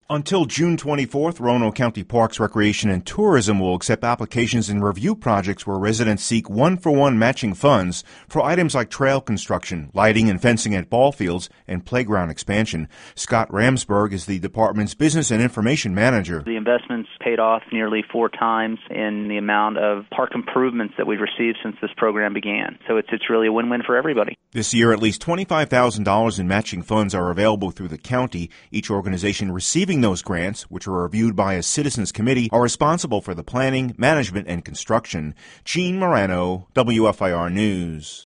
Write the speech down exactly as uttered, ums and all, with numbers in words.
Until June twenty-fourth, Roanoke County Parks, Recreation, and Tourism will accept applications and review projects where residents seek one-for-one matching funds for items like trail construction, lighting and fencing at ball fields, and playground expansion. Scott Ramsberg is the department's Business and Information Manager. The investments paid off nearly four times in the amount of park improvements that we've received since this program began. So it's, it's really a win-win for everybody. This year, at least twenty-five thousand dollars in matching funds are available through the county. Each organization receiving those grants, which are reviewed by a citizens committee, are responsible for the planning, management, and construction. Gene Morano, W F I R News.